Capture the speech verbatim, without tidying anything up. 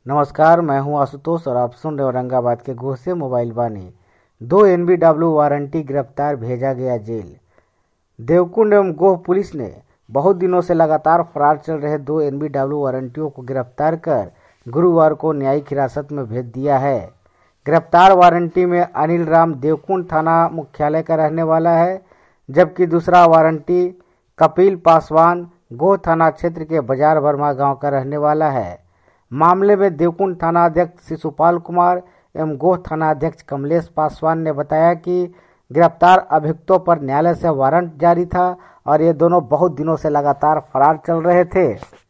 नमस्कार, मैं हूं आशुतोष और आप सुन रहे औरंगाबाद के गोह से मोबाइल वाणी। दो एनबीडब्ल्यू वारंटी गिरफ्तार, भेजा गया जेल। देवकुंड एवं गोह पुलिस ने बहुत दिनों से लगातार फरार चल रहे दो एनबीडब्ल्यू वारंटियों को गिरफ्तार कर गुरुवार को न्यायिक हिरासत में भेज दिया है। गिरफ्तार वारंटी में अनिल राम देवकुंड थाना मुख्यालय का रहने वाला है, जबकि दूसरा वारंटी कपिल पासवान गोह थाना क्षेत्र के बाजार वर्मा गांव का रहने वाला है। मामले में देवकुंड थाना अध्यक्ष शिशुपाल कुमार एवं गोह थाना अध्यक्ष कमलेश पासवान ने बताया कि गिरफ्तार अभियुक्तों पर न्यायालय से वारंट जारी था और ये दोनों बहुत दिनों से लगातार फरार चल रहे थे।